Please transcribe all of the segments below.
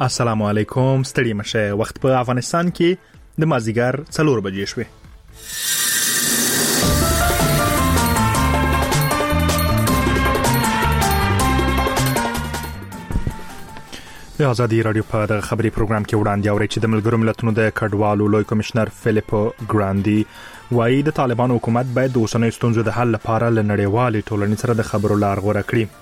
السلام علیکم. ستړي مشه. وخت په افغانستان کې د مازیګر 4 بجې شوې. د ازادي رادیو په د خبري پروګرام کې وړاندې اوري چې د ملګرو ملتونو د کډوالو لوی کمشنر فلیپو ګراندي وايي د طالبان حکومت باید د اوسنۍ ستونزو د حل لپاره له نړیوالې ټولنې سره د خبرو لار غوره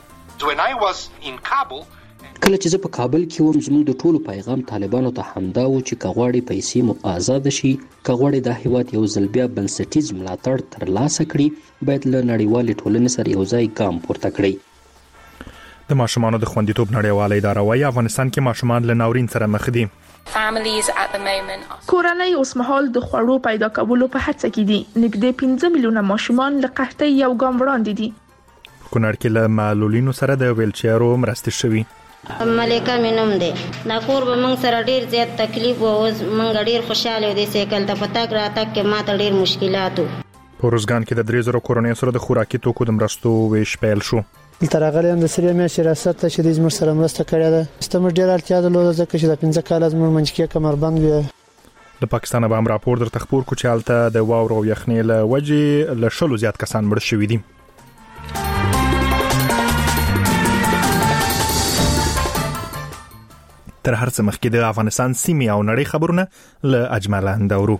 کړي. کله چې زه په کابل کې وم زموږ د ټولو پیغام طالبانو ته همدا و چې کغواړي پیسې مو آزاد شي، کغواړي د هیواد یو ځل بیا بنسټیز ملاتړ ترلاسه کړي، باید له نړیوالې ټولنې سره یو ځای ګام پورته کړي. د ماشومانو د خوندیتوب نړیواله اداره وايي افغانستان کې ماشومان له ناورین سره مخ دي. کورنۍ اوس مهال د خوړو پیدا کولو په هڅه کې دي. نږدې 15 میلیونه ماشومان له قحطۍ یو ګام وړاندې دي. کونړ کې له معلولینو سره د ویلچیرو مرستې شوي. ملکه مینوم دی. دا کور به موږ سره ډیر زیات تکلیف او موږ ډیر خوشاله دي سیکل ته پتاک راتک کې ماته ډیر مشکلاتو. په روزګان کې د 3,000 کورنۍ سره د خوراکي توکو د مرستو ویش پیل شو. ترغلې هم د سریه مې ریاست ته چې د زموږ سره مرسته کړې ده. ستمر ډیر اړتیا درلوده ځکه چې د 15 کال زموږ منځ کې کمربند وي. د پاکستان به هم راپور در تخپور کو چې حالت د واورو او یخنۍ له وجې له 100 زیات کسان مړ شوي دي. تر هر څه مخکې د افغانستان سیمې او نړۍ خبرونه له اجمل اندورو.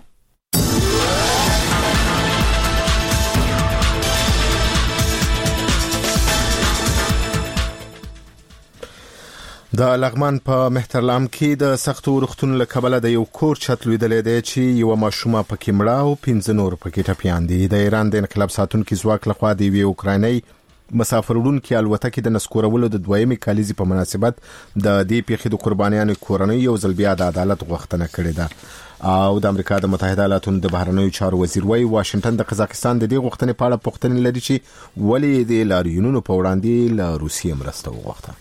د لغمان په مهترلام کې د سختو روغتونو له کبله د یو کور چت لیدلې دی چې یو ماشومه پکې مړه او 15 نور پکې ټپیان دي. د ایران د انقلاب ساتونکو ځواک لخوا د یو اوکرایني مسافر وړونکو الوتکې د نسکورولو د دویمې کالیزې په مناسبت د دې پیښې د قربانیانو کورنۍ یو ځل بیا د عدالت غوښتنه کړې ده. او د امریکا د متحده ایالاتو د بهرنیو چارو وزیر وايي واشنگټن د قزاقستان د دې غوښتنې په اړه پوښتنه لري چې ولې د لاریونونو په وړاندې له روسیې مرسته وغوښته.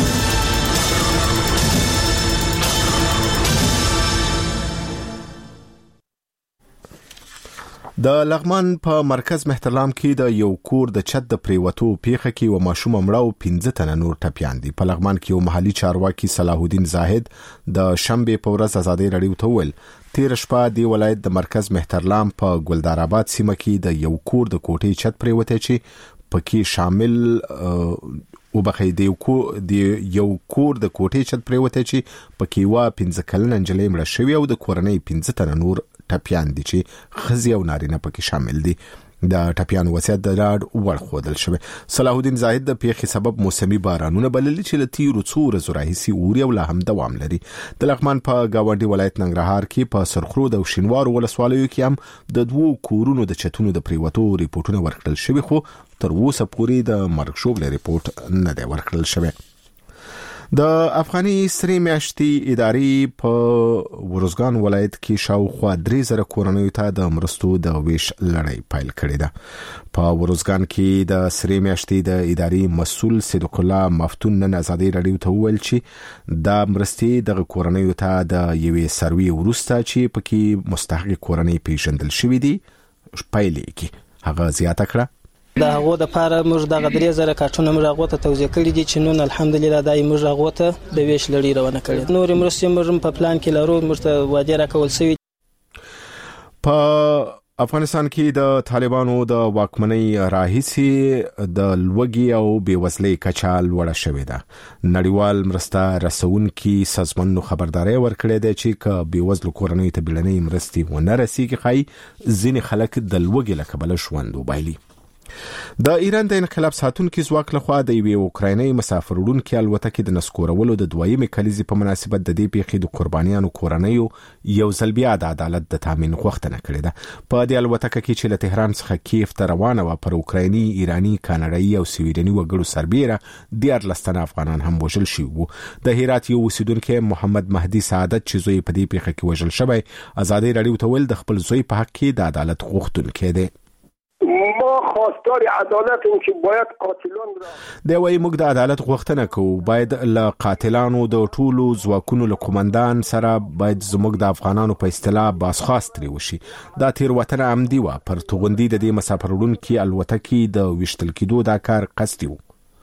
د لغمان په مرکز مهترلام کې د یو کور د چت د پریوتو پیښه کې و ماشوم مړه او 15 تنه نور ټپیان دي. په لغمان کې یو محلي چارواکي صلاح الدین زاهد د شنبه په ورځ ازادي رادیو ته ویل تیر شپه د ولایت د مرکز مهترلام په ګلدار آباد سیمه کې د یو کور د کوټې چت پریوته چې پکې شامل او بخې د یو کور د کوټې چت پریوته چې پکې وا 15 کلن انجلې مړه شوی او د کورنۍ 15 تنه نور ټپیان دي چې خزي او نارینه پکې شامل دي. د ټپیان وضعیت د لاړ ور خودل شوی. صلاح الدین زاهد د پیښې سبب موسمي بارانونه بللي چې له تیرو څو ورځو راهیسي اوري او لا هم دوام لري. د لغمان په گاونډي ولایت ننګرهار کې په سرخرود او شینوار ولسوالیو کې هم د 2 کورونو د چتونو د پریوتو ریپورتونه ورکړل شوی خو تر اوسه پورې د مرګ شوبل ریپورت نه دی ورکړل شوی. د افغاني سرې میاشتې ادارې په ورزګان ولایت کې شاوخوا 3,000 کورنیو ته د مرستو د ویش لړۍ پیل کړې ده. په ورزګان کې د سرې میاشتې د ادارې مسؤل صدیق الله مفتون نن ازادي رادیو ته ویل چې د مرستې د کورنیو ته د یوې سروي ورسته چې پکې مستحق کورنۍ پیژندل شوې دي پیلې کې هغه زیاته کړه. د هغه د پاره موږ د 3,000 کارتونه موږ هغه ته توزیع کړی دي چې نن الحمدلله دای موږ هغه ته د ویش لړۍ روانه کړې. نور مرستې موږ په پلان کې لرو موږ ته وعده راکول شوی. په افغانستان کې د طالبانو د واکمنۍ راهیسي د لوګي او بیوزلۍ کچه لوړه شوې ده. نړیوال مرسته رسونکي سازمانونو خبرداري ورکړې ده چې ک بیوزلو کورنۍ ته بلنې مرستې ونه رسیږي خای ځینې خلک د لوګي لکبل شوند وبایلي. د ایران د انقلاب ساتونکو ځواک لخوا د یو اوکرایني مسافر وړونکو الوتکې د نسکورولو د دویمې کلیزې په مناسبت د دې پیښې د قربانیانو کورنۍ یو ځل بیا د عدالت د تامین غوښتنه کړې ده. په دې الوتکه کې چې له تهران څخه کیف ته روانه و پر اوکرایني، ایرانی، کاناډایي او سویډني وګړو سربېره 14 تنه افغانان هم وژل شوي وو. د هرات یو اوسیدونکو محمد مهدي سعادت چې زوی په دې پیښه کې وژل شوی ازادي رادیو ته ویل د خپل زوی په حق کې د عدالت غوښتونکی دی. ما خواستار عدالت اون که باید قاتلان را دی وایي موږ د عدالت غوښتنه کوو، باید له قاتلانو د ټولو ځواکونو له قومندان سره باید زموږ د افغانانو په اصطلاح باسخواست ترې وشي. دا تېروتنه عمدي وه، پر توغندي د دې مسافر وړونکي الوتکې د ویشتل کېدو دا کار قصدي و.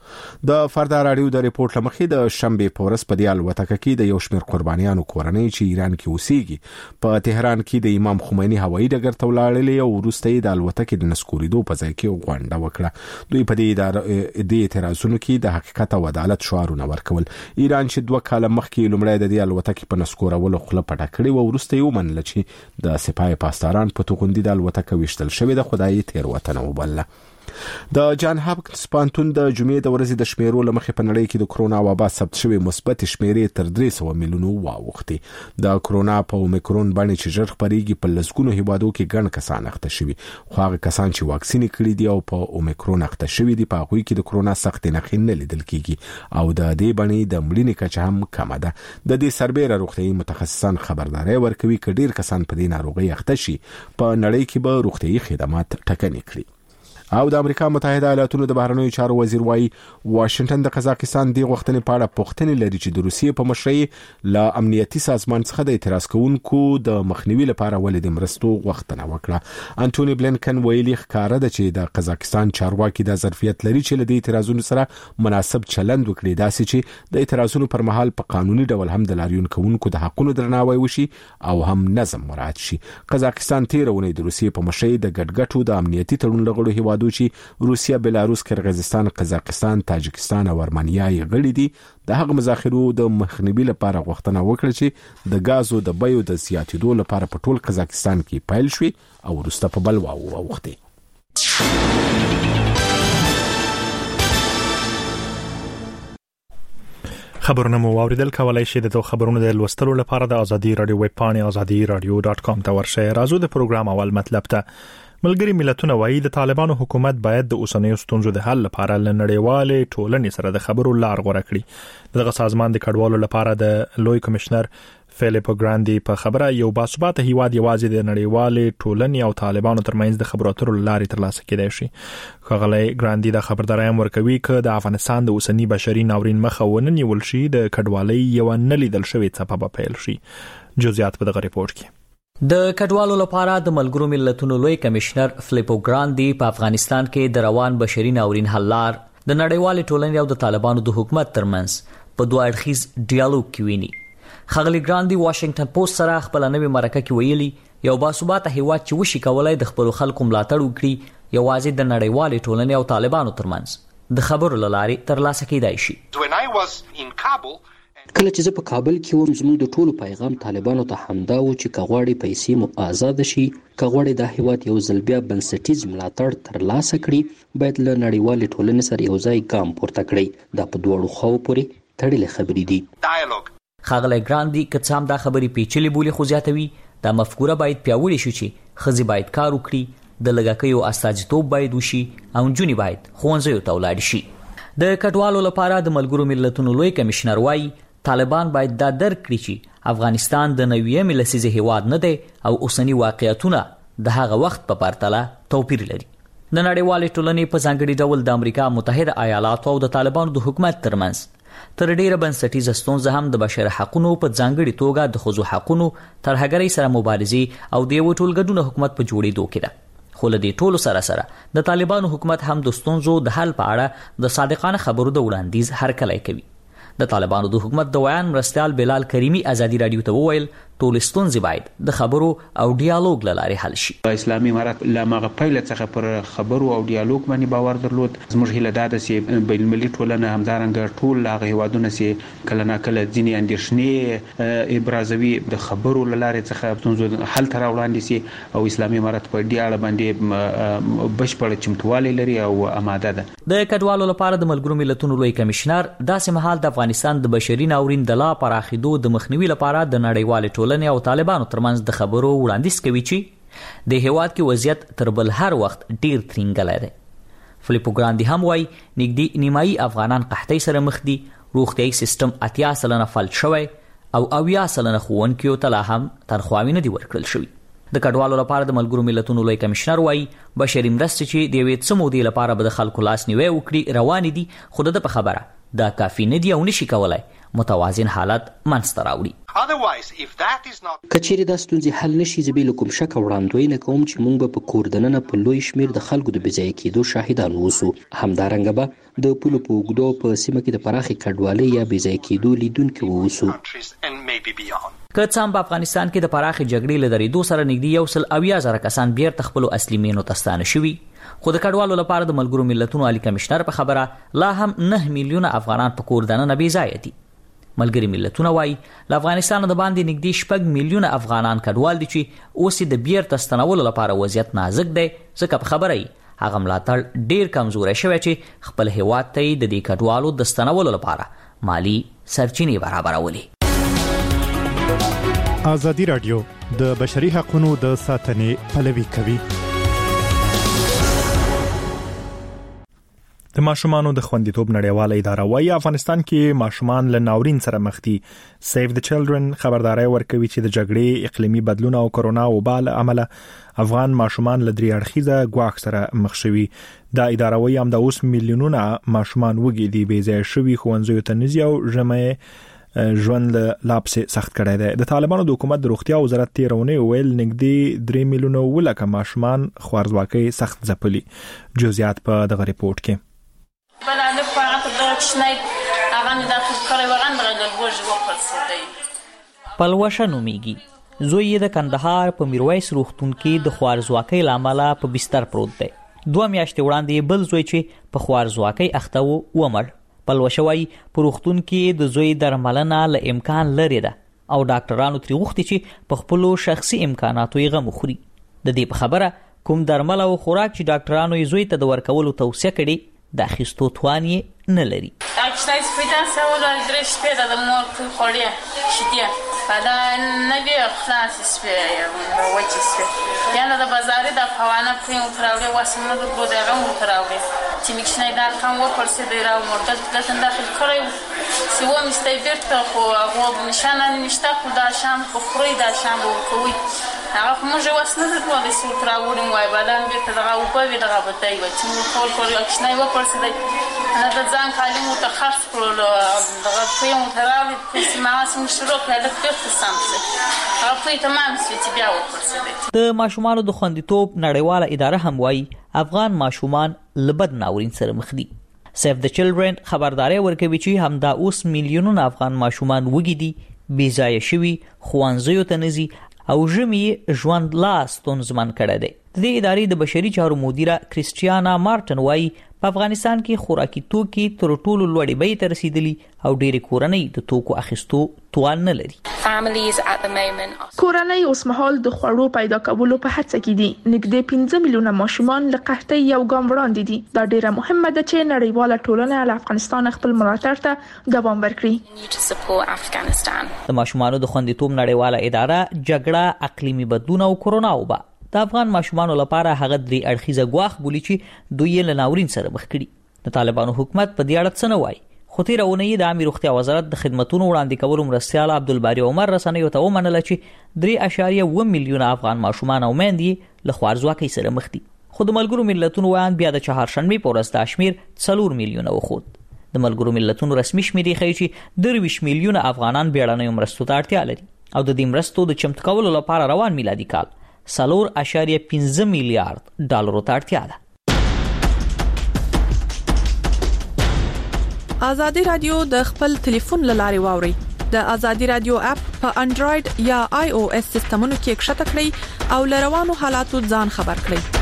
د فردا رادیو د ریپورت لمخې د شنبه په ورځ په دی الوتکه کې د یو شمېر قربانیانو کورنۍ چې ایران کې اوسېږي په تهران کې د امام خمیني هوایي ډګر ته ولاړلې او وروسته د الوتکې د نسکورېدو په ځای کې غونډه وکړه. دوی په دې اعتراضونو کې د حقیقت او عدالت شعارونه ورکول. ایران چې 2 کال مخکې لومړی د دې الوتکې په نسکورولو خله پټه کړې و، وروسته یې ومنله چې د سپاه پاسداران په توغندي د الوتکه وشتل شوې د خدای تیروتنه وبلله. د جان هاپکینز پوهنتون د جمعې د ورځې د شمیرو لمخې په نړۍ کې د کرونا وبا ثبت شوی مثبت شمیرې تر 300 میلیونو واوښتې. د کرونا په اومیکرون باندې چې ژر خپرېږي په لسګونو هیوادو کې ګڼ کسان اخته شوي، خو هغه کسان چې واکسین کړي دي او په اومیکرون اخته شوي دي په هغوی کې د کرونا سخت نښې نه لیدل کیږي او د دې باندې د مړینې کچه هم کمه ده. د دې سربېره روغتیايي متخصصان خبرداري ورکوي چې ډیر کسان په دې ناروغي اخته شي په نړۍ کې به روغتیايي خدمات ټکنۍ کړي. او د امریکا متحده ایالاتونو د بهرنیو چارو وزیر وايي واشنگټن د قزاقستان د غوښتنې په اړه پوښتنې لري چې د روسیې په مشرۍ له امنیتي سازمان څخه د اعتراض کوونکو د مخنیوي لپاره ولې د مرستو غوښتنه وکړه. انټونی بلینکن ویلي ښکاره ده چې د قزاقستان چارواکي د ظرفیت لري چې له دې اعتراضونو سره مناسب چلند وکړي، داسې چې د اعتراضونو پر مهال په قانوني ډول هم د لاریون کوونکو د حقونو درناوی وشي او هم نظم مراعات شي. قزاقستان تیرونه د روسیې په مشرۍ د ګډګټو د امنیتي تړون لغړو هیوادو چې روسیا، بلاروس، کرغیزستان، قزاقستان، تاجکستان او ارمنیا یې غړي دي د هغه مذاکرو د مخنیوي لپاره غوښتنه وکړه چې د غازو د بیو د زیاتېدو لپاره په ټول قزاقستان کې پیل شوي او وروسته په بل واوښتې. خبرونه مو واوریدل. کولای شئ د خبرونو د لوستلو لپاره د ازادي رادیو ویب پاڼې azadiradio.com ته ورشئ. راځو د پروګرام اول مطلب ته. ملګری ملتونه وايي د طالبانو حکومت باید د اوسنیو ستونزو د حل لپاره له نړیوالې ټولنې سره د خبرو لار غوره کړي. دغه سازمان د کډوالو لپاره د لوی کمشنر فلیپو ګراندي په خبره یو باثباته هیواد یوازې د نړیوالې ټولنې او طالبانو ترمنځ د خبرو اترو لارې ترلاسه کېدای شي. ښاغلی ګراندي د خبرداري هم ورکوي چې د افغانستان د اوسنی بشري ناورین مخه ونه نیول شي د کډوالۍ یو نه لیدل شوی څپه به پیل شي. جزئیات په دغه ریپورت کې. د کډوالو لپاره د ملګرو ملتونو لوی کمشنر فلیپو ګراندي په افغانستان کې د روان بشري ناورین حل لار د نړیوالې ټولنې او د طالبانو د حکومت ترمنځ په دوه اړخیز ډیالوګ کې ویني. ښاغلی ګراندي واشنگټن پوسټ سره خپل نوې مرکه کې ویلي یو باثباته هیواد چې وشي کولای د خپل خلکو ملاتړ وکړي یوازې د نړیوالې ټولنې او طالبانو ترمنځ د خبرو لارې ترلاسه کېدای شي. کله چې زه په کابل کې وم زموږ د ټولو پیغام طالبانو ته همدا و چې کغواړي پیسې مو آزاد شي، کغواړي د هیواد یو ځل بیا بنسټیز ملاتړ ترلاسه کړي، باید له نړیوالې ټولنې سره یو ځای ګام پورته کړي. دا په دواړو خواو پورې تړلې خبرې دي. ښاغلی ګراندي که څه هم دا خبرې پیچلې بولي خو زیاتوي دا مفکوره باید پیاوړې شي چې ښځې باید کار وکړي، د لږکیو استازیتوب باید وشي او نجونې باید ښوونځیو ته ولاړې شي. د کډوالو لپاره د ملګرو ملتونو لوی کمشنر وايي طالبان باید دا درک کړي چې افغانستان د 9 لسیزې هیواد نه دی او اوسنی واقعیتونه د هغه وخت په پرتله توپیر لري. د نړیوالې ټولنې په ځانګړي ډول د امریکا متحده ایالاتو او د طالبانو د حکومت ترمنځ تر ډیره بنسټیزه ستونزه هم د بشر حقوقو په ځانګړي توګه د ښځو حقوقو ترهګرۍ سره مبارزې او د یو ټولګډون حکومت په جوړېدو کې ده. خو له دې ټولو سره د طالبانو حکومت هم د ستونزو د حل په اړه د صادقانه خبرو د وړاندیز هرکلی کوي. د طالبانو د حکومت د ویان مرستیال بلال کریمی ازادي رادیو ته وویل ټول ستونزې باید د خبرو او ډیالوګ له لارې حل شي. اسلامي امارات لا مغه پیله څخه پر خبرو او ډیالوګ باندې باور درلود. زموږ هیله ده چې بین المللي ټولنه همدارنګه ټول هغه هیوادونه چې کله ناکله ځینې اندېښنې ابرازوي د خبرو له لارې څخه ستونزو حل تر وړاندې سي او اسلامي امارات په دې اړه باندې بشپړ چمتووالی لري او آماده ده. د کډوالو لپاره د ملګرو ملتونو لوی کمشنر داسې مهال د افغانستان د بشري ناورین د لا پراخېدو د مخنیوي لپاره د نړیوالې ټولنې او طالبانو ترمنځ د خبرو وړاندیز کوي چې د هیواد کې وضعیت تر بل هر وخت ډیر ترینګلی دی. فلیپو ګراندي هم وایي نږدې نیمایي افغانان قحطۍ سره مخ دي، روغتیايي سیستم 80% فلج شوی او 80% ښوونکیو ته لا هم تنخواوې نه دي ورکړل شوي. د کډوالو لپاره د ملګرو ملتونو لوی کمشنر وایي بشري مرستې چې د یوې څه مودې لپاره به د خلکو لاس نیوی وکړي روانې دي، خو د په خبره دا کافي نه دي او نشي کولای متوازن حالت منځته راوړي. کچېرې دا ستونزې حل نشي، زه بې له کوم شکه وړاندوینه کوم چې موږ به په کور دننه په لوی شمېر د خلکو د بې ځایه کېدو شاهدان اوسو. همدارنګه به د پولو په اوږدو په سیمه کې د پراخې کډوالۍ یا بې ځایه کېدو لیدونکي واوسو. که څه هم په افغانستان کې د پراخې جګړې له درېدو سره نږدې 170,000 کسان بیرته خپلو اصلي مېنو ته ستانه شوي، خو د کډوالو لپاره د ملګرو ملتونو عالی کمشنر په خبره لا هم 9 میلیونه افغانان په کور دننه بې ځایه دي. ملګري ملتونه وایي له افغانستان د باندې نږدې 6 میلیونه افغانان کډوال دي چې اوس د بیرته ستنولو لپاره وضعیت نازک دی، ځکه په خبره یې هغه ملاتړ ډیر کمزوری شوی چې خپل هیواد ته د دې کډوالو د ستنولو لپاره مالی سرچینې برابرولې. ازادي راډیو د بشري حقوقو د ساتنې پلوي کوي. د ماشومانو د خوندیتوب نړیواله اداره وايي افغانستان کې ماشومان له ناورین سره مخ دي. سیف د چلډرن خبرداري ورکوي چې د جګړې، اقلیمي بدلون او کرونا وبا له امله افغان ماشومان له درې اړخیزه ګواښ سره مخ شوي. دا اداره وايي هم د اوس میلیونونه ماشومان وګړي دي بې ځایه شوي، ښوونځیو ته نه ځي او ژمی ژوند له لاپسې سخت کړی دی. د طالبانو د حکومت د روغتیا وزارت تېره اونۍ ویل نږدې 3 میلیونه ولکه ماشومان خوارځواکۍ سخت ځپلي. جزئیات په دغه ریپورت کې. پلوشه نومیږي. زوی یې د کندهار په میرویس روغتون کې د خوارځواکۍ له امله په بستر پروت دی. 2 میاشتې وړاندې بل زوی چې په خوارځواکۍ اخته و ومړ. پلوشه وایي په روغتون کې د زوی درملنه له امکان لري ده او ډاکټرانو ترې غوښتي چې په خپلو شخصي امکاناتو یې غم وخوري. د دې په خبره کوم درمل او خوراک چې ډاکټرانو یې زوی ته د ورکولو توصیه کړې د اخیستو توان یې نه لري. هغه موږ واسنه د ټول څه تراوړم وای بادام به ته دغه او په وی دغه بتای و چې موږ ټول کول اکشنای و پرسه نه د ځان کالمو ته خاص کړل دغه په مو تراوي چې ما سم شروع کړل د پټ سمسه هغه په تمام چې بیا و پرسه. د ماشومانو د خوندیتوب نړیواله اداره هم وایي افغان ماشومان لبد ناورین سره مخ دي. سیف د چلډرن خبرداري ورکوي چې همدا اوس میلیونونه افغان ماشومان وګړي دي بې ځایه شوي، ښوونځیو ته نه ځي او ژمی ژوند لا ستونزمن کړی دی. د دې ادارې د بشري چارو مدیره کریسټیانا مارټن وایي په افغانستان کې خوراکي توکي تر ټولو لوړې بیې ته رسیدلي او ډېرې کورنۍ د توکو اخیستو توان نه لري. کورنۍ اوس مهال د خوړو پیدا کولو په هڅه کې دي. نږدې 15 میلیونه ماشومان له قحطۍ یو ګام وړاندې دي. دا ډیره مهمه ده چې نړیواله ټولنه له افغانستان خپل ملاتړ ته دوام ورکړي. د ماشومانو د خوندیتوب نړیواله اداره جګړه، اقلیمي بدلون او کرونا وبا د افغان ماشومانو لپاره هغه درې اړخیزه ګواښ بولي چې دوی یې له ناورین سره مخ کړي. د طالبانو حکومت په دې اړه څه نه وایي، خو تېره اونۍ د عامه روغتیا وزارت د خدمتونو وړاندې کولو مرستیال عبدالباري عمر رسنیو ته ومنله چې 3.1 میلیونه افغان ماشومان او میندې له خوارځواکۍ سره مخ دي. خو د ملګرو ملتونو ویان بیا د چهارشنبې په ورځ دا شمیر 4 میلیونه وښود. د ملګرو ملتونو رسمي شمیرې ښیي چې 23 میلیونه افغانان بیړنیو مرستو ته اړتیا لري او د دې مرستو د چمتو کولو لپاره روان میلادي کال 4.15 میلیارډ ډالرو ته اړتیا ده. ازادي رادیو د خپل ټلیفون لارې واوري. د ازادي رادیو اپ په انډراید یا آی او اس سیستمونو کې کښته کړئ او لروانو حالاتو ځان خبر کړئ.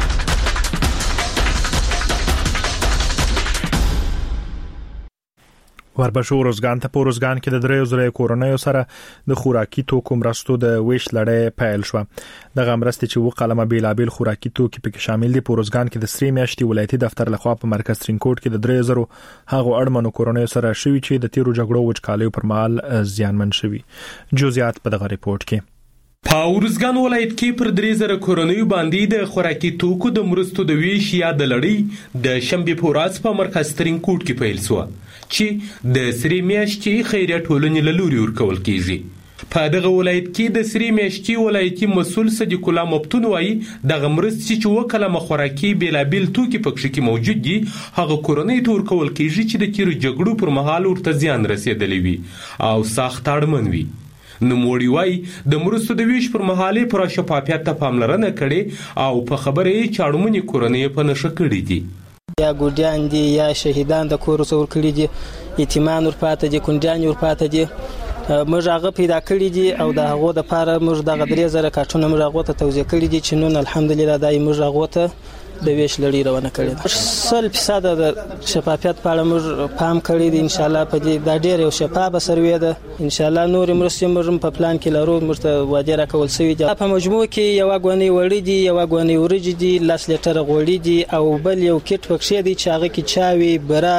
وربشو روزګان ته په روزګان کې د 3,000 کورنیو سره د خوراکي توکو مرستو د ویش لړۍ پیل شو. دغه مرستې چې وقلمه بیلابل خوراکي توکي پکې شامل دي. په روزګان کې د 3 میاشتې ولایتي دفتر لخوا په مرکز ترینکوټ کې د 3,000 هغو اړمنو کورنیو سره شوي چې د تیرو جګړو وچکالیو پر مهال زیانمن شوي. جزئیات په دغه ریپورت کې. په ورزګان ولایت کې پر 3,000 کورنیو باندې د خوراکي توکو د مرستو د ویش یا د لړۍ د شنبې په ورځ په مرکز ترینکوټ کې پیل شو چې د 3 میاشتې خیریه ټولنې له لوري ورکول کیږي. په دغه ولایت کې د سری میشتي ولایتي مسول صدیق الله مفتون وایي دغه مرستې چې وکلمه خوراکي بیلابیل توکي پکې کې موجود دي هغه کورنۍ ته ورکول کېږي چې د تیرو جګړو پر مهال ورته زیان رسېدلی وي او سخت اړمن وي. نوموړي وایي د مرستو د ویش پر مهال یې پوره شفافیت ته پاملرنه کړې او په خبره یې چې اړمنې کورنۍ په نښه کړي دي. یا ګوډیان دي یا شهیدان د کور څور کړي دي یتیمان ورپاته دي کونډیان ورپاته دي موږ هغه پیدا کړی دي او د هغه د پاره موږ د 3000 کارټونه موږ هغه ته توزیع کړی دي چې نن الحمدلله دای موږ هغه ته د ویش لړۍ روانه کړې ده. 100% د شفافیت په اړه موږ پام کړی دی. ان شاء الله په دې دا ډېر یو شفاف سروې ده. ان شاء الله نور مرستې موږ په پلان کې لرو موږ ته وعده راکول شوې ده. په مجموع کې یو غونې وړي دي یو غونې ورجې دي 10 لیټر غوړي دي او بل یو کټ پکښې دي چې هغه کې چاوي برا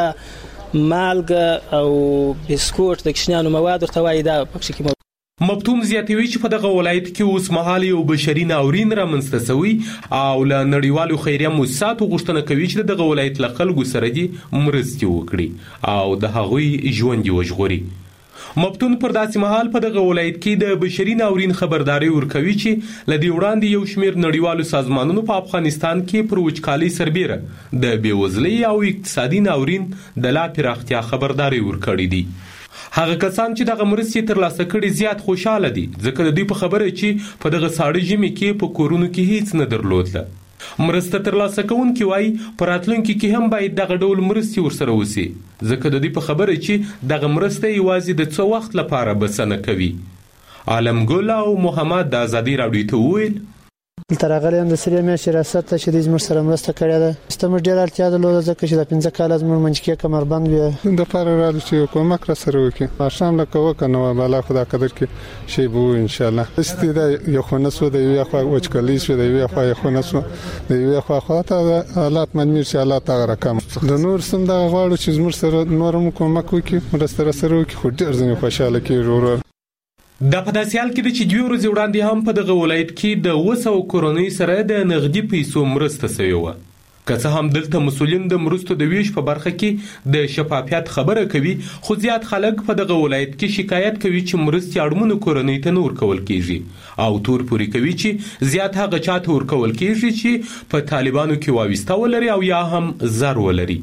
مالګه او بسکوټ د کښنیانو مواد ورته وایي دا پکښې کې. مفتون زیاتوي چې په دغه ولایت کې اوس مهال یو بشري ناورین رامنځته شوی او له نړیوالو خیریه مؤسساتو غوښتنه کوي چې دغه ولایت له خلکو سره دي مرستې وکړي او د هغوی ژوند وژغوري. مفتون پر داسې مهال په دغه ولایت کې د بشري ناورین خبرداري ورکوي چې له دې وړاندې یو شمېر نړیوالو سازمانونو په افغانستان کې پر وچکالۍ سربیره د بېوزلۍ او اقتصادي ناورین د لا پراختیا خبرداري ورکړې دي. هغه کسان چې دغه مرستې ترلاسه کړي زیات خوشاله دي ځکه د دوی په خبره چې په دغه ساړه ژمي کې په کورونو کې هیڅ نه درلودله. مرسته ترلاسه کوونکي وایي په راتلونکي کې هم باید دغه ډول مرستې ورسره وسي ځکه د دوی په خبره چې دغه مرسته یوازې د څه وخت لپاره بسنه کوي. عالم ګل او محمد د ازادي راډیو ته وویل دلته راغلی یم د سری میاشتې ریاست ته چې دوی زموږ سره مرسته کړې ده. زموږ ډېره اړتیا درلوده ځکه چې د 15 کاله زموږ منځ کې کمربند وي دپاره راغلو چې کومک راسره وکړي. ماښام لکه وکړه نو بالا خدا قدر کې شی به وو انشاءالله. داسې ده یو خو نه سو د یوې خوا وچکالي شوه د یوې خوا یې خو نه سو د یوې خوا خوا ته حالات معلومېږي چې حالات هغه رقم د نور سم دغه غواړو چې زموږ سره نور هم کومک وکړي مرسته راسره وکړي خو ډېر ځینې خوشحاله کېږي ورور. دا په داسې حال کې ده چې 2 ورځې وړاندې هم په دغه ولایت کې د 200 کورنۍ سره د نغدي پیسو مرسته شوې وه. که څه هم دلته مسؤلین د مرستو د ویش په برخه کې د شفافیت خبره کوي خو زیات خلک په دغه ولایت کې شکایت کوي چې مرستې اړمنو کورنۍ ته نه ورکول کېږي او تور پورې کوي چې زیات هغه چاته ورکول کېږي چې په طالبانو کې وابسته ولري او یا هم زر ولري.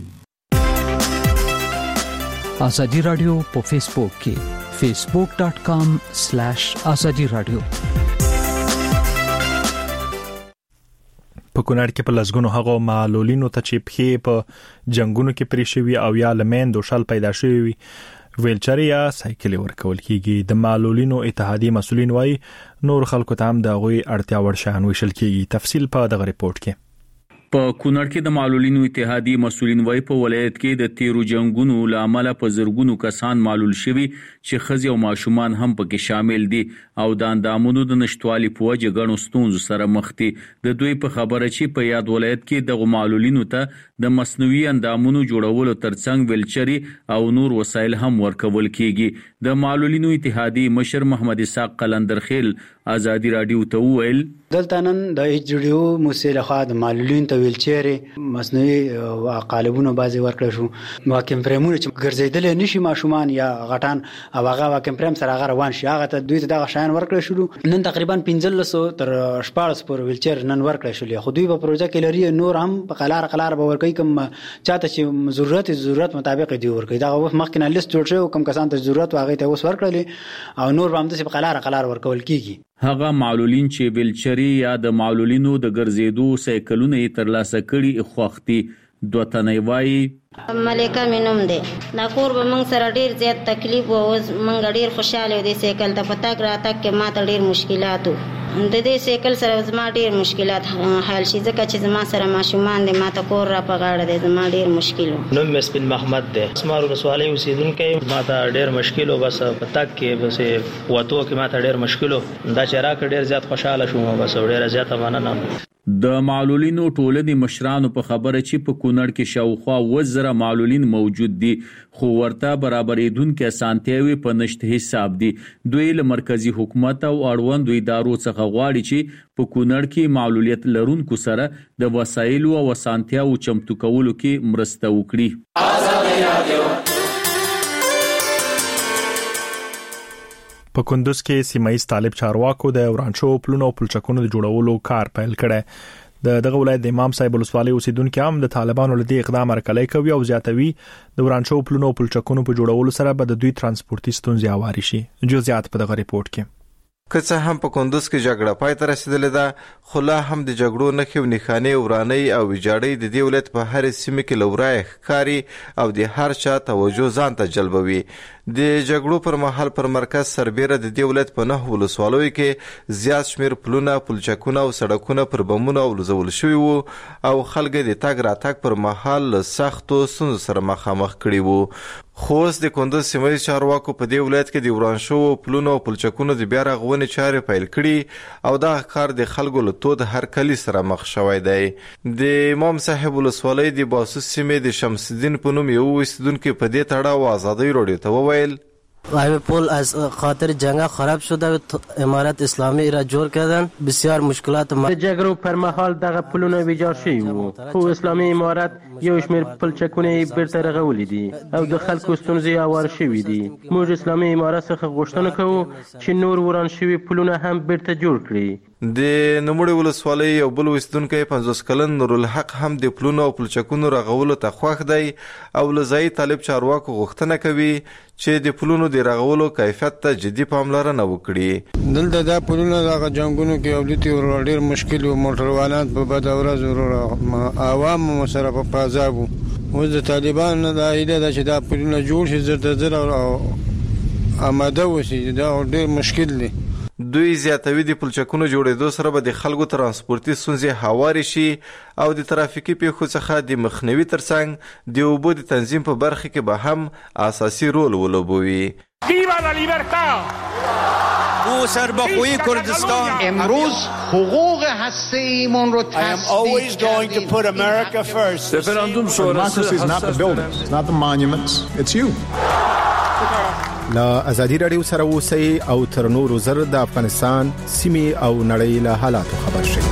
ازادي رادیو په فیسبوک کې facebook.com/azadi radio. په کونړ کې په لسګونو هغو معلولینو ته چې پښې په جنگونو کې پرې شوي او یا لمین دوشل پیدا شوي وي ویلچر یا سایکل ورکول کیږي. د معلولینو اتحادیې مسؤلین وایي نور خلکو ته هم د هغوی اړتیا وړ شیان ویشل کیږي. تفصیل په دغه ریپورت کې. په کونړ کې د معلولینو اتحادیې مسؤلین وایي په ولایت کې د تیرو جنگونو له امله په زرګونو کسان معلول شوي چې ښځې او ماشومان هم پکې شامل دي او د اندامونو د نشټوالي په وجه ګڼو ستونزو سره مخ دي. د دوی په خبره چې په یاد ولایت کې دغه معلولینو ته د مصنوعي اندامونو جوړولو ترڅنګ ویلچري او نور وسایل هم ورکول کیږي. د معلولینو اتحادیې مشر محمد اسحاق قلندرخیل ازادي راډیو ته وویل دلته نن د ایجډیو موسیله خوا د معلولین ته ویلچر مصنوعي قالبونه بازي ورکړل شو. واکم فريمونه چې ګرځیدل نشي ماشومان یا غټان او هغه واکم فریم سره هغه روان شي هغه ته دوی ته دغه شایان ورکړل شو. نن تقریبا 1500 تر 14 پر ویلچر نن ورکړل شو. خو دوی په پروژه کې لري نور هم په قلار به ورکړي کوم چاته چې ضرورت مطابق دی ورکړي. دا وخت مخکنه لیست جوړ شو کوم کسان ته ضرورت واغې ته وس ورکړل او نور هم د قلار ورکول کیږي. هغه معلولین چې ویلچري یا د معلولینو د ګرځېدو سایکلونه یې ترلاسه کړي خوښتي دوه تنه وایي ملکه مینوم دی دا کور به موږ سره ډیر زیات تکلیف و اوس موږ ډیر خوشاله دي سایکل ته پتاک راتک کې ماته ډیر مشکلات د دې سایکل سره زما ډیر مشکلات حل شي ځکه چې زما سره ماشومان دي ماته کور را پغاړه دي زما ډیر مشکل نوم مسبن محمد دی اسمارو رسوالي اوسیدونکو ماته ډیر مشکل بس پتاک کې بس وته کې ماته ډیر مشکل دا چې راک ډیر زیات خوشاله شوم بس ډیر زیات مننه. د معلولینو ټولنې مشرانو په خبره چې په کونړ کې شاوخوا 1000 معلولین موجود دي خو ورته برابرېدونکو اسانتیاوي په نشته حساب دي. دوی له مرکزی حکومت او اړوندو ادارو څخه غواړي چې په کونړ کې معلولیت لرونکو سره د وسایلو او اسانتیاو چمتو کولو کې مرسته وکړي. په کندوز کې سیمایي طالب چارواکو د ورانشو پلونو او پلچکونو د جوړولو کار پیل کړي. دغه ولایت د امام صاحب ولسوالۍ اوسیدونکو هم د طالبانو له دې اقدام هرکلی کوي او زیاتوي د ورانشو پلونو او پلچکونو په جوړولو سره به د دوی ترانسپورتي ستونزې هواري شي. جزئیات په دغه ریپورت کې. که څه هم په کندوز کې جګړه پای ته رسیدلې ده، خو لا هم د جګړو نښې او نښانې ورانۍ او ویجاړۍ د دې ولایت په هر سیمه کې لورای ښکاري او د هر چا توجه ځان ته جلبوي. د جګړو پر مهال پر مرکز سربېره د دې ولایت په 9 ولسوالیو کې زیات شمیر پلونه، پلچکونه او سړکونه پر بمونو ولزول شوي وو او خلک د تګ راتګ پر مهال له سختو ستونزو سره مخامخ کړي وو. خو اوس د کندوز سیمه چارواکو په دې ولایت کې د ورانشو پلونو او پلچکونو د بیا رغونې چارې پیل کړي او دا کار د خلکو له تود هرکلي سره مخ شوی دی. د امام صاحب ولسوالۍ د باسوس سیمې د شمس الدین په نوم یو اوسیدونکي په دې تړاو ازادۍ رادیو ته وویل: همه پل از خاطر جنگ خراب شده و امارت اسلامی را جور کردن. بسیار مشکلات جګړو پر مهال دغه پلونه ویجاړ شوي وو، خو اسلامي امارت یو شمیر پلچکونه بیرته رغولي دي او د خلکو ستونزې هوار شوي دي. موږ اسلامي امارت څخه غوښتنه کوو چې نور وران شوي پلونه هم بیرته جوړ کړي. د نوموړي ولسوالۍ یو بل اوسیدونکی 50 کلن نورالحق هم د پلونو او پلچکونو رغولو ته خوښ دی او له ځایي طالب چارواکو غوښتنه کوي چې د پلونو د رغولو کیفیت ته جدي پاملرنه وکړي. دلته دا پلونه د جنگونو کې اولیتي ور ډیر مشکل او موټروانات په بد ورځ ورو عوام مسره په عذاب. اوس د طالبانو د ایده چې دا پلونه جوړ شي زر او آماده وشي، دا ډیر مشکل دی. دوی زیاتوي د پلچکونو جوړېدو سره به د خلکو ترانسپورتي ستونزې هواري شي او د ترافیکي پیښو څخه د مخنیوي ترڅنګ د اوبو د تنظیم په برخه کې به هم اساسي رول ولوبوي. او سربخوی کردستان امروز حقوق هسته ایمون رو رفراندوم شورای is not the buildings, it's not the monuments, it's you. لا ازادي رادیو سره اوسئ او تر نورو زر د افغانستان سیمې او نړۍ له حالاتو خبر شئ.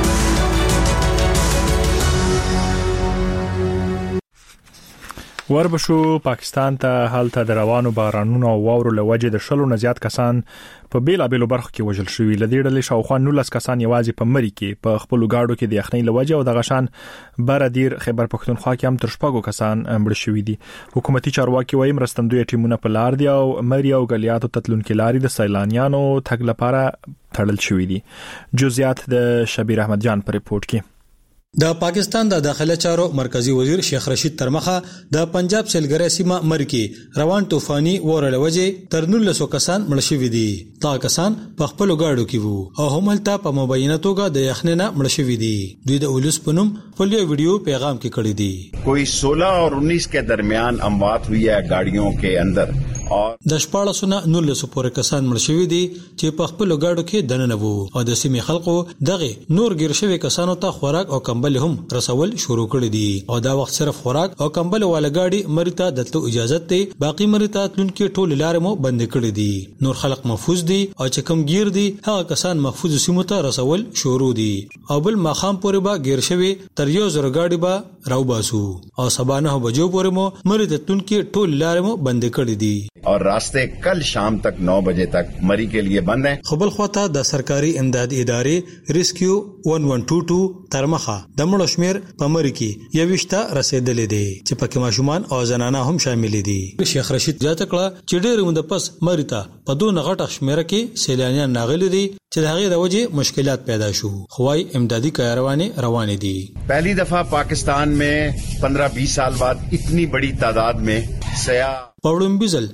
وربشو پاکستان ته هلته د روانو بارانونو او واورو له وجې د 100 نه زیات کسان په بیلابېلو برخو کې وژل شوي. له دې ډلې شاوخوا 19 کسان یوازې په مري کې په خپلو گاډو کې د یخنۍ له وجې او دغه شان بردیر خیبر پښتونخوا کې هم تر 6 کسان مړه شوي دي. حکومتي چارواکي وايي مرستندوی ټیمونه په لار دي او مري او غلیاتو تتلونکو لاري د سیلانیانو تګ لپاره تړل شوي دي. جزئیات د شبیر احمد جان پر ریپورت کې. د پاکستان د داخله چارو مرکزی وزیر شیخ رشید ترمخه د پنجاب سیلګری سیمه مرکي روان طوفاني وورل وجې تر 19 کسان مړ شوي دي. دا کسان په خپل گاډو کې وو او هملته په مبینه توګه د یخننه مړ شوي دي. دوی د اولس پنوم په یو ویډیو پیغام کې کړی دی. کوئی 16 اور 19 के दरमियान اموات हुई है गाड़ियों के अंदर د 14 نه 19 پورې کسان مړ شوي دي چې په خپل گاډو کې دننه وو او د سیمې خلکو دغه نور ګیر شوي کسانو ته خوراک او کمبل هم رسول شروع کړی دي او دا وخت صرف خوراک او کمبل والا گاډي مریته دلته اجازه ته باقی مریته تلونکو ټول لارې مو بند کړی دي. نور خلک محفوظ دي او چې کم گیر دي هغه کسان محفوظ سیمو ته رسول شروع دي او بل ماخام پورې با گیر شوي تر یو زر گاډي با راو باسو او سبا 9 بجو پورې مو مریته تلونکو ټول لارې مو بند کړی دي और रास्ते कल शाम तक 9 बजे तक मरी के लिए बंद हैं. خپل خواته د سرکاري امدادي ادارې ریسکیو 1122 ترمخه د مړو شمیر په مری کې 20 رسیدلې دي چې پکې ماشومان او زنانه هم شامل دي. شیخ رشید زیاته کړه چې ډېر مند پس مریته په دوه غټه شمیر کې سیلانیان ناغلي دي چې دغه د وجې مشکلات پیدا شو. خوای امدادي کاروانې روانې دي. पहली दफा पाकिस्तान में 15-20 साल बाद इतनी बड़ी तादाद में सयाह پاوډم بیزل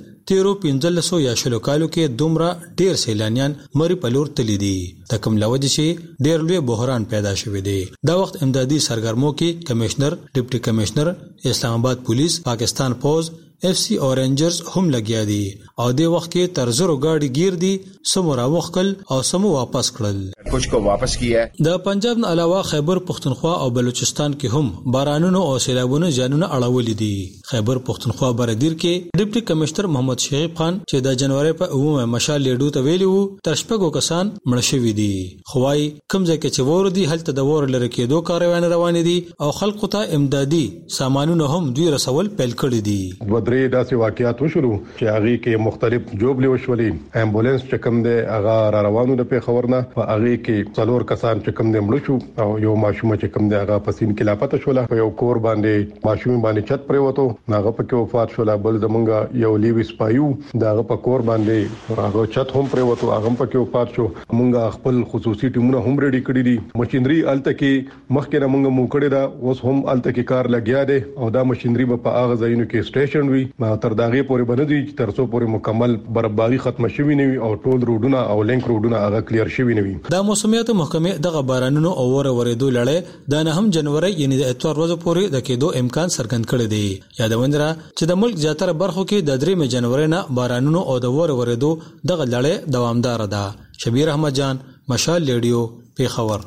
1315 یا شلو کالو کې دومره ډیر سیلانیان مری پلور تللی دي. د کوم لوجه شي ډیر لوی بحران پیدا شوی دی. دا وخت امدادي سرګرمو کې کمشنر، ډیپټي کمشنر، اسلام آباد پولیس، پاکستان پوز، اف سی او رینجرز هم لګیا دي او د وخت کې تر زرو گاډي گیر دي سمو راوخل او سمو واپس کړل. کچھ کو واپس کیا ہے. د پنجاب نه علاوه خیبر پښتونخوا او بلوچستان کې هم بارانونو او سیلابونو ځانونه اړولې دي. خیبر پښتونخوا بردیر کې ډیپټي کمشنر محمد محمد شعیب خان چې د جنوري په 9 مشال لیډو ته ویلی وو تر شپږو کسان مړ شوي دي. خوای کوم ځای کې چې ور دي هلته د ور لره کېدو کاروان روان دي او خلکو ته امدادي سامانونه هم دوی رسول پیل کړی دي. ودرې داسې واقعیات وشول چې هغه کې مختلف جوبلې وشولې. امبولانس چې کوم دی هغه روانو د پیښور نه په هغه کې څلور کسان چې کوم دی مړ شو او یو ماشوم چې کوم دی هغه پسین کې لاپته شول. په یو کور باندې ماشوم باندې چت پریوتو هغه په کې وفات شول. بل زمونږ یو لیوی سپایو دغه په کور باندې هغه چت هم پریوتو هغه په کې وفات شو. مونږ خپل خصوصي ټیمونه هم ریډي کړی دي. ماشينري الته کې مخکې نه مونږ مو کړی دا اوس هم الته کې کار لګیا دی او دا ماشينري په هغه ځایونو کې سټیشن وي تر داغه پورې باندې چې تر څو پورې مکمل برابرۍ ختم شوي نه وي او ټول روډونه او لینک روډونه هغه کلیر شوي نه وي. د موسمیات محکمه دغه بارانونو او ورېدو لړۍ د 9 جنوري یعنی د اتوار ورځ پورې د کېدو امکان څرګند کړی دی. یادوندره چې د ملک زیاتره برخو کې د 3 جنوري نه بارانونو او د ورېدو دغه لړۍ دوامدار ده. شبیر احمد جان، مشال ریډیو، پیښور.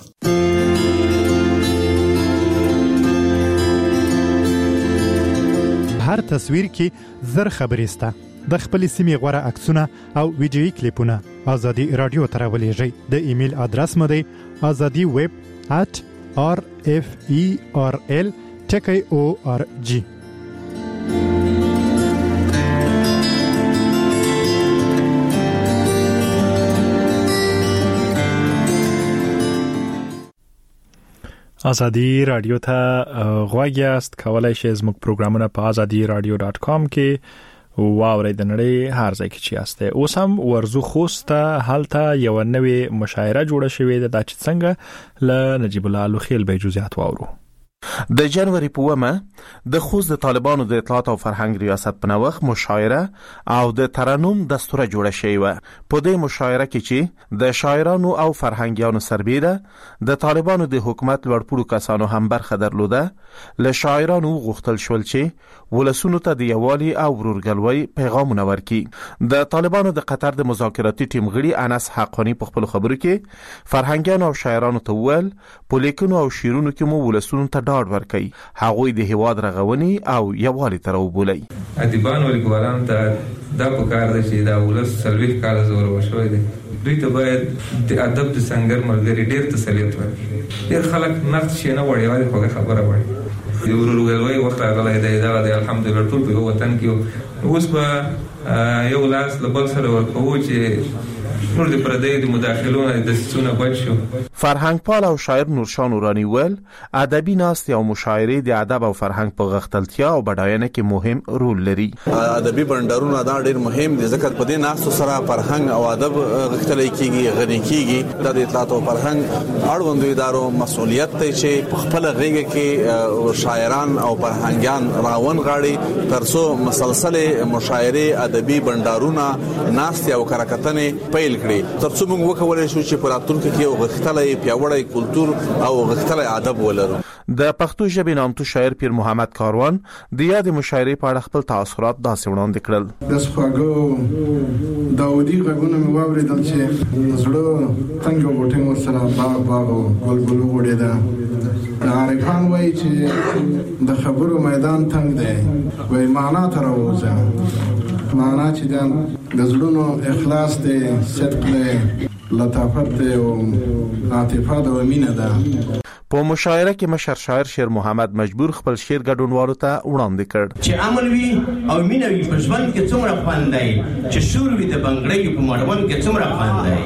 هر تصویر کې زر خبرې سته. د خپل سیمې غوړه عکسونه او ویډیويي کلیپونه ازادي رادیو ته راولېږئ. د ایمیل ادرس مو دی azadi@referl.org. ازادي رادیو ته غوږ یاست. کولای شئ زموږ پروګرامونه په azadiradio.com کې واورئ د نړۍ هر ځای کې چې یاست. اوس هم ورزو خوست هلته یو نوې مشاعره جوړه شوې ده چې څنګه ل نجیب الله لوخیل به جزئیات واورو. د جنوري په 9 د خوست د طالبانو د اطلاعات او فرهنګ ریاست په نوښت مشاعره او د ترنم دستور جوړه شوی و. په دې مشاعره کې چې د شاعرانو او فرهنګیانو سربېره د طالبانو د حکومت لوړپوړو کسانو هم برخه درلوده، له شاعرانو غوښتل شول چې ولسونو ته د یووالي او ورورګلوۍ پیغامونه ورکړي. د طالبانو د قطر د مذاکراتي ټیم غړي انس حقانی په خپل خبرو کې فرهنګیانو او شاعرانو ته وویل په لیکنو او شعرونو کې مو ولسونو ته ډاډ ورکړي، هغوی د هیواد رغونې او یووالي ته راوبولي. ادیبانو لیکوالانو ته دا پکار ده چې دا ولس سلوي کال زور وشوي دي. دوی ته باید د ادب د څنګه ملګری ډیر تسلیت ورکړي. ډیر خلک نقد شي نه وړي وايي خو خبره وړي. یو ورولوي وخت راغلی دی دا الحمدلله ټول په وطن کې اوس به یو لاس له بل سره ورکوو چې نور د پردې د مداخلونو د سونه بچو. فرهنګ پال او شاعر نورشاه نورانی ول ادبي ناست او مشاعره د ادب او فرهنګ په غښتلتیا او بډاینه کې مهم رول لري. ادبي بندرونه دا ډېر مهم دي ځکه په دې ناست سره فرهنګ او ادب غښتل کېږي، غني کېږي. د اطلاعات او فرهنګ اړوندو ادارو مسؤلیت دی چې خپل غیږ کې شاعران او فرهنګیان راون غاړي ترڅو مسلسل مشاعره ادبي بندرونه ناست او کرکټنې پیل کړي ترڅو موږ وکولای شو چې په راتلونکي کې یو غښتلې پیاوړی کلچر او غښتلې ادب ولرو. د پښتو ژبې نامتو شاعر پیر محمد کاروان د یاد مشاعرې په اړه خپل تاثرات داسې وړاندې کړل. د سپاګو داودي غږونه مې واورېدل چې زړه څنګه غوټه مو سره باغ ګلګل وړېده. عارفان وایي چې د خبرو میدان تنگ دی، وایي معنا ته راوځه. معنا چې د زړونو اخلاص دی، صدق دی، لطافت دی او عاطفه او مینه ده. په مشاعره کې مشر شاعر شیر محمد مجبور خپل شعر ګډونوالو ته وړاندې کړ. چې عمل وي او مینه وي په ژوند کې څومره خوند دی، چې شور وي د بنګړۍ په مړوند کې څومره خوند دی.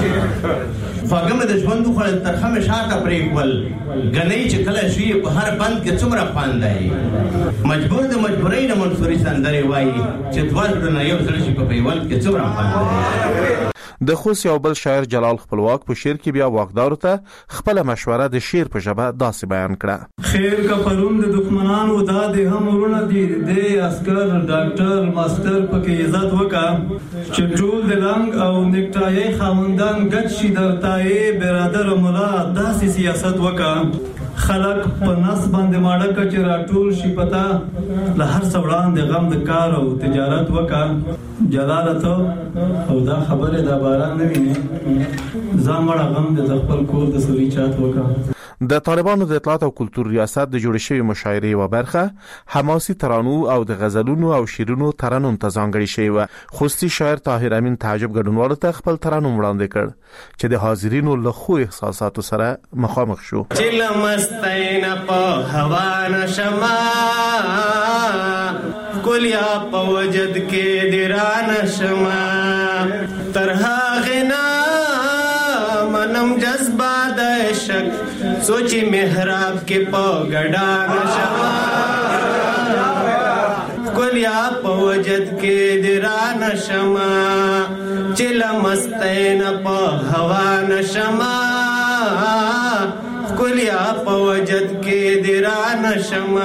فاګم د ژوند خو ترخه مې شاته پرېکول غنۍ چې کله شي په هر بند کې څومره خوند دی. مجبور د مجبورۍ نه منصوري سندرې وایي چې دوه نه یو ځل شي په پیوند کې څومره خوند دی. د خوست یو بل شاعر جلال خپلواک په شعر کې بیا واقدارو ته خپل مشوره د شعر په ژبه داسې بیان کړه. خیر کا پرون د دښمنانو داد هم ورونه دي د عسكر ډاکټر ماستر پکې عزت وکا چې ټول د لنګ او نیکټای خاوندان ګډ شي درتای برادر مولا داسې سیاست وکا. خلق په نس باندې ماړه کچ راټول شي پتا له هر څوړان د غم د کار او تجارت وکا. جلالت او دا خبره د باران نه ویني زمړه غم د خپل کور د سوري چات وکا. د طالبانو د اطلاعات او کلتور ریاست د جوړ شوی مشاعرې و برخه حماسي ترانو او د غزلونو او شیرونو ترانو ته ځانګړي شوی و. خوستي شاعر طاهر امین تعجب ګډونوالو ته خپل ترانو وړاندې کړ چې د حاضرینو له خو احساساتو سره مخامخ شو. چل مستین په هوا نشما کلیا په وجد کې دران شما ترها غنا منم جذبه د عشق سوچي محراب کې په غډا نشما کلیا په وجد کې دران شما چل مستین په هوا نشما کلیا په وجد کې دران شما.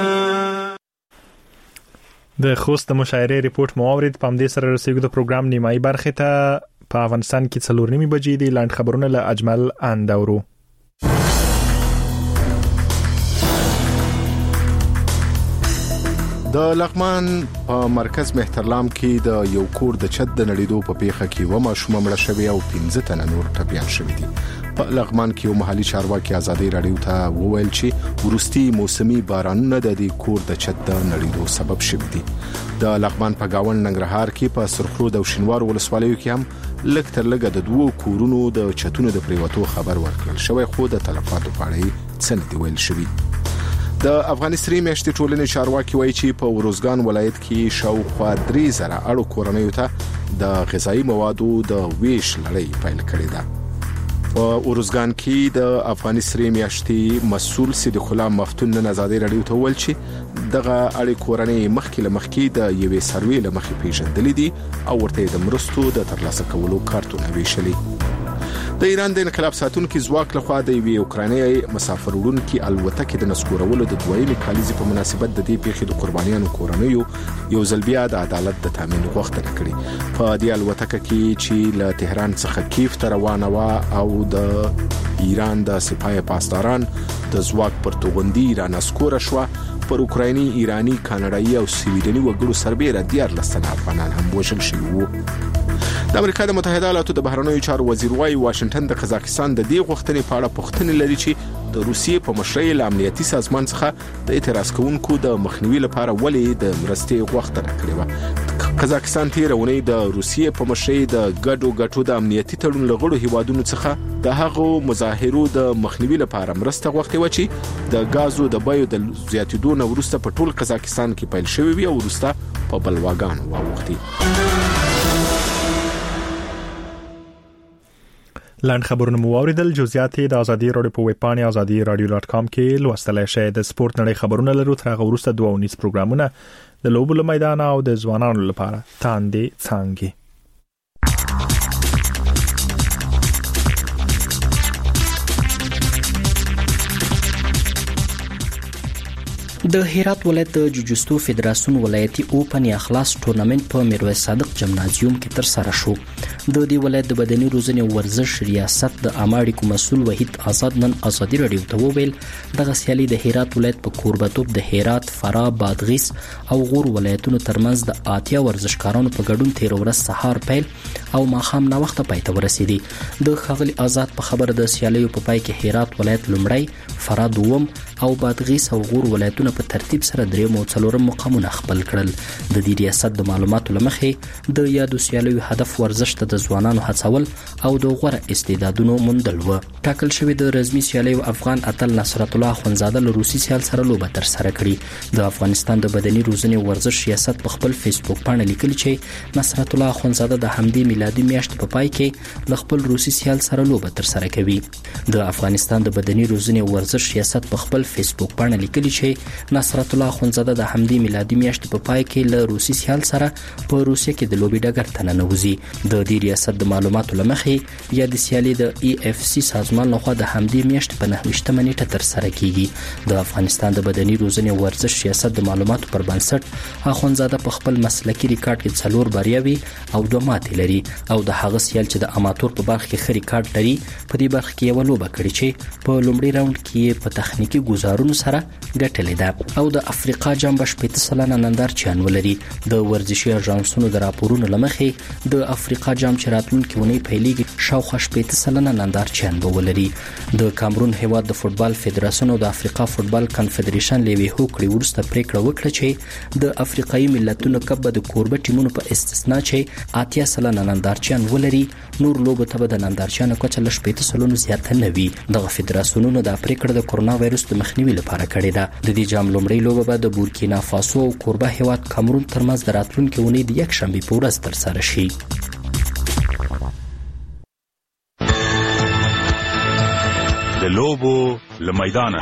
د خوست د مشاعرې ریپورت مو اورید. په همدې سره رسیدو د پروګرام نیمایي برخې ته. په افغانستان کې 4:30 بجې دي. لاند خبرونه له اجمل اندورو. د لغمان په مرکز مهترلام کې د یو کور د چت د نړیدو په پیښه کې و ماشوم مړ شوی او 15 تنه نور ټپيان شوی دي. په لغمان کې یو محلي چارواکي آزادۍ رادیو ته وویل چې ورستي موسمي بارانونه د دې کور د چت د نړیدو سبب شوی دي. د لغمان په گاوند ننګرهار کې په سرخرود او شینوار ولسوالیو کې هم لږ تر لږه د دوو کورونو د چتونو د پریوتو خبر ورکړل شوی، خو د تلفاتو په اړه څه نه دی ویل شوی. د افغانستان میاشتې ټولنې چارواکي وایي چې په وروزګان ولایت کې شاوخوا 3000 اړو کورنیو ته د غذایی موادو د ویش لړۍ پیل کړې ده. په وروزګان کې د افغانستان میاشتې مسؤل صدیق الله مفتون نن آزادۍ رادیو ته ویل چې دغه اړې کورنۍ مخکې د یوې سروې لمخې پیژندلې دي او ورته د مرستو د ترلاسه کولو کارتونه ویشلي. د ایران د انقلاب ساتونکو ځواک لخوا د یوې اوکرانیایي مسافر وړونکو الوتکې د نسکورولو د دویمې کالیزې په مناسبت د دې پیښې د قربانیانو کورنیو یو ځل بیا د عدالت د تامین غوښتنه کړې. په دې الوتکه کې چې له تهران څخه کیف ته روانه و او د ایران د سپاه پاسداران د ځواک پر توغندي را نسکوره شو، پر اوکرایني، ایرانی، کاناډایي او سویډني وګړو سربېره 14 افغانان هم وژل شوي وو. د امریکا د متحده ایالاتو د بهرنیو چارو وزیر وايي واشنگټن د قزاقستان د دې غوښتنې په اړه پوښتنې لري چې د روسیې په مشرۍ له امنیتي سازمان څخه د اعتراض کوونکو د مخنیوي لپاره ولې د مرستې غوښتنه کړې و. قزاقستان تیرونی د روسیې په مشرۍ د ګډو د امنیتي تړون لغړو هیوادونو څخه د هغو مظاهرو د مخنیوي لپاره مرسته غوښتې و چې د غازو د بیو د زیاتېدو نه وروسته په ټول قزاقستان کې پیل شوی وي او وروسته په بلواګانو واوښتي. لاند خبرونه مو اوریدل. جزئیات د ازادي رادیو په ویب پاڼه azadi.radio.com کې لوستلای شئ. د سپورت نړۍ خبرونه لرو. تر هغه وروسته 2 پروګرامونه د لوبو میدان او د ځوانانو لپاره تاندې څانګې. د هرات ولایت د جوجستو فدراسیون ولایتي اوپن یا خلاص ټورنمنت په میرویس صادق جمنازیوم کې تر سره شو. د دې ولایت د بدني روزنې ورزش ریاست د اماړي مسؤل وحید آزاد نن ازادي رادیو ته وویل دغه سیالي د هرات ولایت په کوربتوب د هرات، فراه، بادغیس او غور ولایتونو ترمنځ د آتیا ورزشکارانو په ګډون 13 ورځ سهار پیل او ماښام نه وخت پای ته ورسېدي. د خغلی آزاد په خبره د سیالیو په پای کې هرات ولایت لومړی، فراه دوم او بادغیس او غور ولایتونه په ترتیب سره 3 او 4 مقامونه خپل کړل. د دې ریاست د معلوماتو لمخې د یادو سیالیو هدف ورزش ته د ځوانانو هڅول او د غوړه استعدادونو موندل و. ټاکل شوی د رسمي سیالیو افغان اتل نصرت الله خونزاده له روسي سیال سره لوبه تر سره کړې. د افغانستان د بدني روزنې ورزش ریاست په خپل فیسبوک باندې لیکل چې نصرت الله خونزاده د همدې میلادي میاشتې په پای کې ل خپل روسي سیال سره لوبه تر سره کوي. د افغانستان د بدني روزنې ورزش ریاست په خپل فیسبوک باندې لیکل چې نصرت الله خونزاده د همدې میلادي میاشتې په پای کې له روسي سیال سره په روسیه کې د لوبي ډګر ته ننوځي. د دې ریاست د معلوماتو لمخې یا د سیالي د EFC سازمان لخوا د همدې میاشتې په 9 نیټه تر سره کیږي. د افغانستان د بدني روزنې ورزش ریاست د معلوماتو پر بنسټ اخونزاده په خپل مسلکي ریکارډ کې 4 بریاوي او 2 ماتې لري او د هغه سیال چې د اماتور په برخه کې ښه ریکارډ لري په دې برخه کې یو لوبه کړې چې په لومړي راوند کې په تخنیکی ګزارونو سره ګټلې ده او د افریقا جام 80% نندارچیان ولري. د ورزشي اژانسونو د راپورونو لمخې د افریقا جام چې راتلونکي اونۍ پیلېږي شاوخوا 80% نندارچیان به ولري. د کامرون هیواد د فوتبال فدراسیون او د افریقا فوتبال کنفدریشن لوي هوکړې ورسته پریکړه وکړه چې د افریقایي ملتونو کپ به د کوربه ټیمونو په استثنا چې 80% نندارچیان ولري نور لوبو ته به د نندارچیانو کچه له 80% زیاته نه وي. دغه فدراسیونونو د پریکړه د کورونا وایروس د مخنیوي لپاره کړې ده. د دې جام لومړی لوبه به د بورکینا فاسو او کوربه هیواد کامرون ترمنځ د راتلونکي اونۍ د یکشنبه په ورځ ترسره شي. د لوبو له میدانه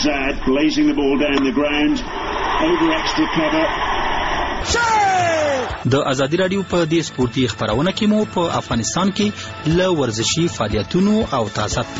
د ازادي رادیو په دې سپورتي خبرونه کې مو په افغانستان کې له ورزشي فعالیتونو او تازه